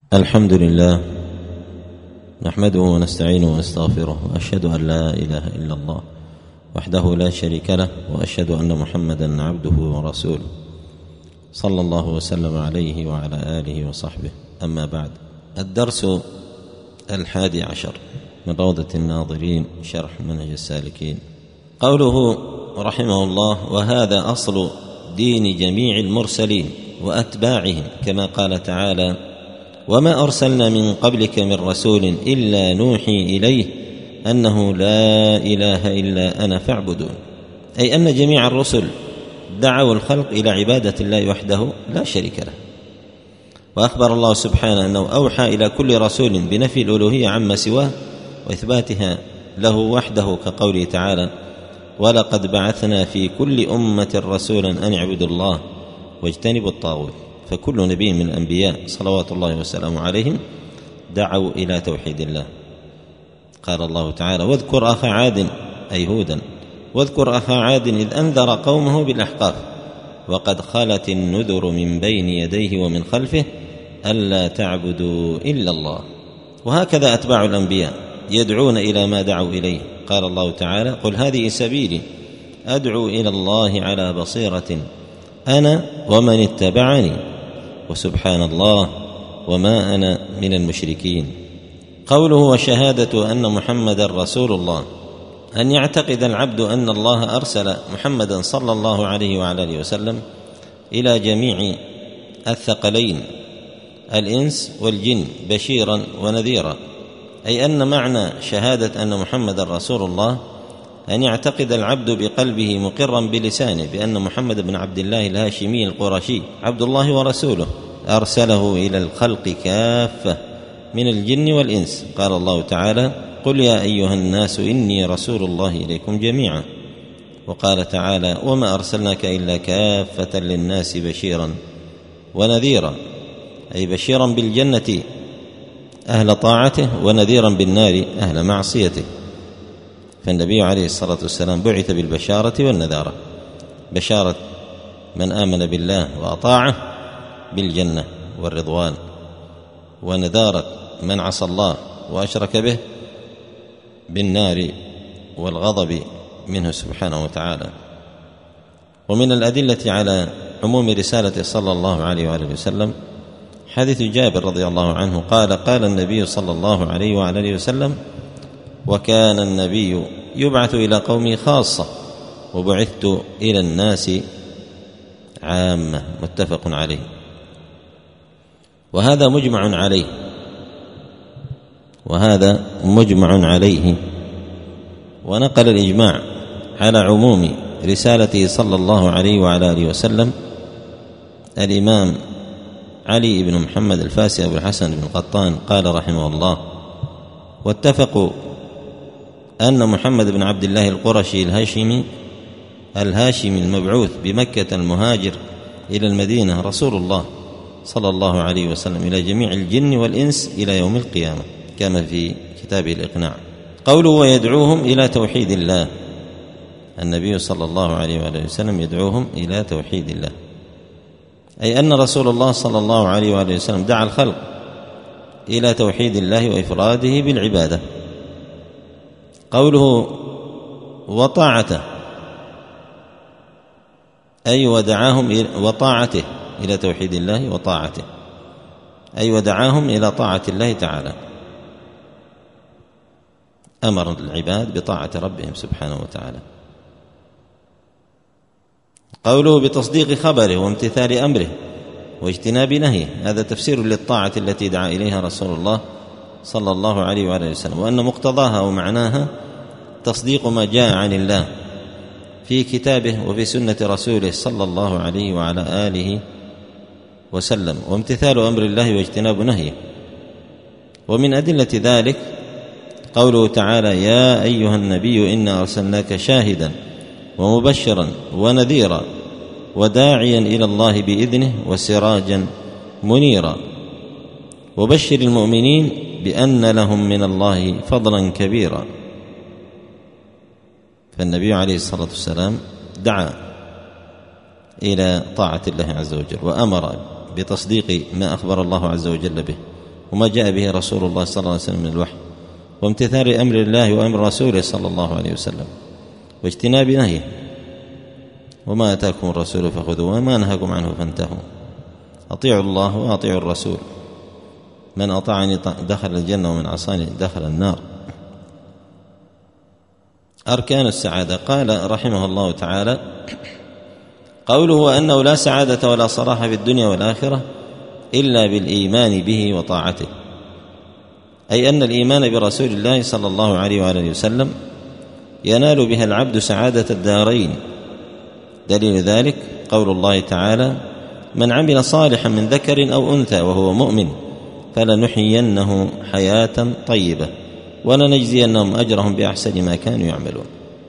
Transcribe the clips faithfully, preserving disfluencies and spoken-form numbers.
الحمد لله نحمده ونستعينه ونستغفره، وأشهد أن لا إله إلا الله وحده لا شريك له، وأشهد أن محمدا عبده ورسوله صلى الله وسلم عليه وعلى آله وصحبه. أما بعد، الدرس الحادي عشر من روضة الناظرين شرح منهج السالكين. قوله رحمه الله: وهذا أصل دين جميع المرسلين وأتباعهم، كما قال تعالى: وما أرسلنا من قبلك من رسول إلا نوحي إليه أنه لا إله إلا أنا فاعبدون، أي أن جميع الرسل دعوا الخلق إلى عبادة الله وحده لا شريك له. وأخبر الله سبحانه أنه أوحى إلى كل رسول بنفي الألوهية عما سواه وإثباتها له وحده، كقوله تعالى: ولقد بعثنا في كل أمة رسولا أن اعبدوا الله واجتنبوا الطاغوت. فكل نبي من الأنبياء صلوات الله وسلامه عليهم دعوا إلى توحيد الله. قال الله تعالى: واذكر أخا عاد أي هودا واذكر أخا عاد إذ أنذر قومه بالأحقاف وقد خلت النذر من بين يديه ومن خلفه ألا تعبدوا إلا الله. وهكذا أتباع الأنبياء يدعون إلى ما دعوا إليه. قال الله تعالى: قل هذه سبيلي أدعو إلى الله على بصيرة أنا ومن اتبعني وسبحان الله وما أنا من المشركين. قوله: وشهادة أن محمدا رسول الله، أن يعتقد العبد أن الله أرسل محمدا صلى الله عليه وعلى آله وسلم إلى جميع الثقلين الإنس والجن بشيرا ونذيرا، أي أن معنى شهادة أن محمدا رسول الله أن يعتقد العبد بقلبه مقرا بلسانه بأن محمد بن عبد الله الهاشمي القرشي عبد الله ورسوله أرسله إلى الخلق كافة من الجن والإنس. قال الله تعالى: قل يا أيها الناس إني رسول الله إليكم جميعا. وقال تعالى: وما أرسلناك إلا كافة للناس بشيرا ونذيرا، أي بشيرا بالجنة أهل طاعته ونذيرا بالنار أهل معصيته. فالنبي عليه الصلاة والسلام بعث بالبشارة والنذارة: بشارة من آمن بالله وأطاعه بالجنة والرضوان، ونذارة من عصى الله وأشرك به بالنار والغضب منه سبحانه وتعالى. ومن الأدلة على عموم رسالة صلى الله عليه وآله وسلم حديث جابر رضي الله عنه قال: قال النبي صلى الله عليه وآله وسلم: وكان النبي يبعث إلى قومه خاصة وبعثت إلى الناس عامة. متفق عليه. وهذا مجمع عليه وهذا مجمع عليه ونقل الإجماع على عموم رسالته صلى الله عليه وعلى آله وسلم الإمام علي بن محمد الفاسي أبو الحسن بن قطان قال رحمه الله: واتفقوا أن محمد بن عبد الله القرشي الهاشمي الهاشمي المبعوث بمكة المهاجر إلى المدينة رسول الله صلى الله عليه وسلم إلى جميع الجن والإنس إلى يوم القيامة، كما في كتابه الإقناع. قوله: ويدعوهم إلى توحيد الله، النبي صلى الله عليه وآله وسلم يدعوهم إلى توحيد الله، أي أن رسول الله صلى الله عليه وآله وسلم دعا الخلق إلى توحيد الله وإفراده بالعبادة. قوله: وطاعته، أي ودعاهم وطاعته إلى توحيد الله وطاعته، أي ودعاهم إلى طاعة الله تعالى، أمر العباد بطاعة ربهم سبحانه وتعالى. قوله: بتصديق خبره وامتثال أمره واجتناب نهيه، هذا تفسير للطاعة التي دعا إليها رسول الله صلى الله عليه وآله وسلم، وأن مقتضاها ومعناها تصديق ما جاء عن الله في كتابه وفي سنة رسوله صلى الله عليه وعلى آله وسلم، وامتثال أمر الله واجتناب نهيه. ومن أدلة ذلك قوله تعالى: يا أيها النبي إنا أرسلناك شاهدا ومبشرا ونذيرا وداعيا إلى الله بإذنه وسراجا منيرا وبشر المؤمنين بأن لهم من الله فضلا كبيرا. فالنبي عليه الصلاة والسلام دعا إلى طاعة الله عز وجل، وأمر بتصديق ما أخبر الله عز وجل به وما جاء به رسول الله صلى الله عليه وسلم من الوحي، وامتثال أمر الله وأمر رسوله صلى الله عليه وسلم، واجتناب نهيه، وما أتاكم الرسول فخذوه وما نهاكم عنه فانتهوا. أطيعوا الله وأطيعوا الرسول، من أطاعني دخل الجنة ومن عصاني دخل النار. أركان السعادة، قال رحمه الله تعالى: قوله وأنه لا سعادة ولا صلاح في الدنيا والآخرة إلا بالإيمان به وطاعته، أي أن الإيمان برسول الله صلى الله عليه وآله وسلم ينال بها العبد سعادة الدارين. دليل ذلك قول الله تعالى: من عمل صالحا من ذكر أو أنثى وهو مؤمن فلنحيينه حياة طيبة ولنجزينهم أجرهم بأحسن ما كانوا يعملون.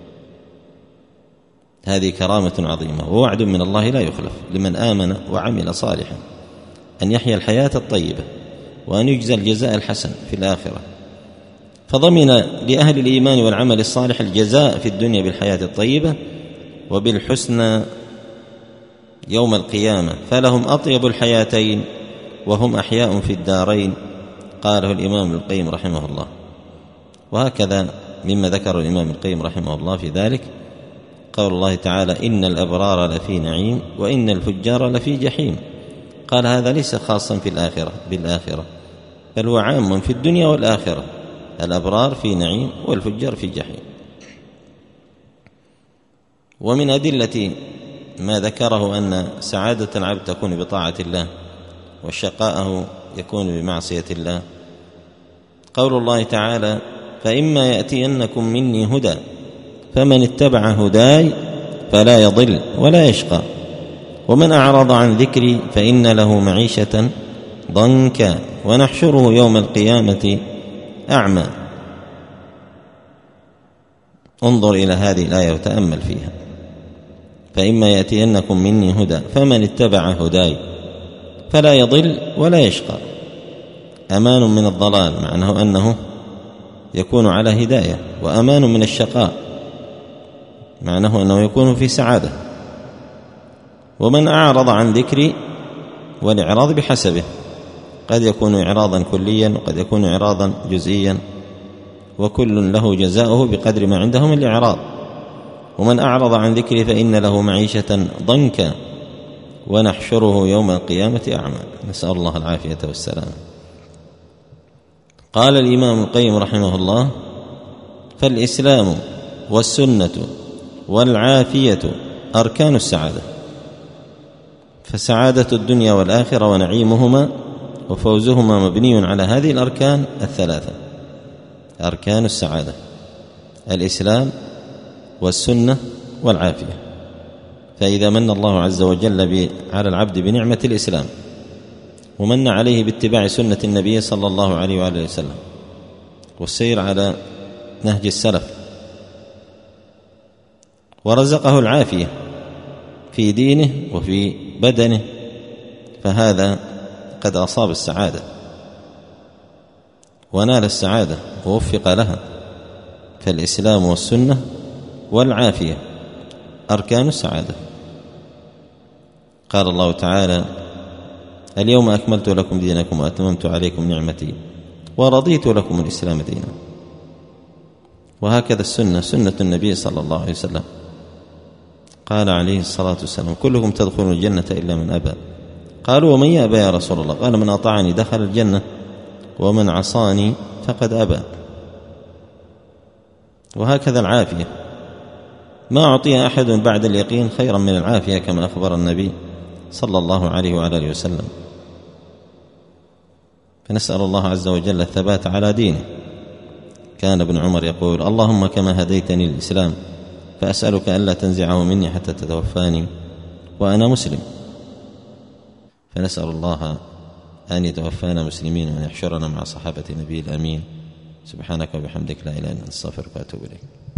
هذه كرامة عظيمة ووعد من الله لا يخلف لمن آمن وعمل صالحا، أن يحيا الحياة الطيبة وأن يجزى الجزاء الحسن في الآخرة. فضمن لأهل الإيمان والعمل الصالح الجزاء في الدنيا بالحياة الطيبة وبالحسنى يوم القيامة، فلهم أطيب الحياتين وهم أحياء في الدارين، قاله الإمام ابن القيم رحمه الله. وهكذا مما ذكر الإمام ابن القيم رحمه الله في ذلك قول الله تعالى: إن الأبرار لفي نعيم وإن الفجار لفي جحيم. قال هذا ليس خاصا في الآخرة بالآخرة، بل هو عام في الدنيا والآخرة، الأبرار في نعيم والفجار في جحيم. ومن أدلة ما ذكره أن سعادة العبد تكون بطاعة الله وشقاءه يكون بمعصية الله قول الله تعالى: فإما يأتينكم مني هدى فمن اتبع هداي فلا يضل ولا يشقى ومن أعرض عن ذكري فإن له معيشة ضنكا ونحشره يوم القيامة أعمى. انظر إلى هذه الآية وتأمل فيها: فإما يأتينكم مني هدى فمن اتبع هداي فلا يضل ولا يشقى. أمان من الضلال معناه أنه يكون على هداية، وأمان من الشقاء معناه أنه يكون في سعادة. ومن أعرض عن ذكري، والإعراض بحسبه، قد يكون إعراضا كليا وقد يكون إعراضا جزئيا، وكل له جزاؤه بقدر ما عنده من الإعراض. ومن أعرض عن ذكري فإن له معيشة ضنكا ونحشره يوم القيامة أعمى. نسأل الله العافية والسلام. قال الإمام القيم رحمه الله: فالإسلام والسنة والعافية أركان السعادة، فسعادة الدنيا والآخرة ونعيمهما وفوزهما مبني على هذه الأركان الثلاثة، أركان السعادة: الإسلام والسنة والعافية. فإذا من الله عز وجل على العبد بنعمة الإسلام ومن عليه باتباع سنة النبي صلى الله عليه وآله وسلم والسير على نهج السلف، ورزقه العافية في دينه وفي بدنه، فهذا قد أصاب السعادة ونال السعادة ووفق لها. فالإسلام والسنة والعافية أركان السعادة. قال الله تعالى: اليوم أكملت لكم دينكم وأتممت عليكم نعمتي ورضيت لكم الإسلام دينا. وهكذا السنة، سنة النبي صلى الله عليه وسلم، قال عليه الصلاة والسلام: كلكم تدخلون الجنة إلا من أبى. قالوا: ومن يأبى يا رسول الله؟ قال: من أطاعني دخل الجنة ومن عصاني فقد أبى. وهكذا العافية، ما أعطي أحد بعد اليقين خيرا من العافية كما أخبر النبي صلى الله عليه وآله وسلم. فنسأل الله عز وجل الثبات على دينه. كان ابن عمر يقول: اللهم كما هديتني الإسلام فأسألك ألا تنزعه مني حتى تتوفاني وأنا مسلم. فنسأل الله أن يتوفانا مسلمين وأن يحشرنا مع صحابة النبي الأمين. سبحانك وبحمدك لا إله إلا أنت، أستغفرك وأتوب إليك.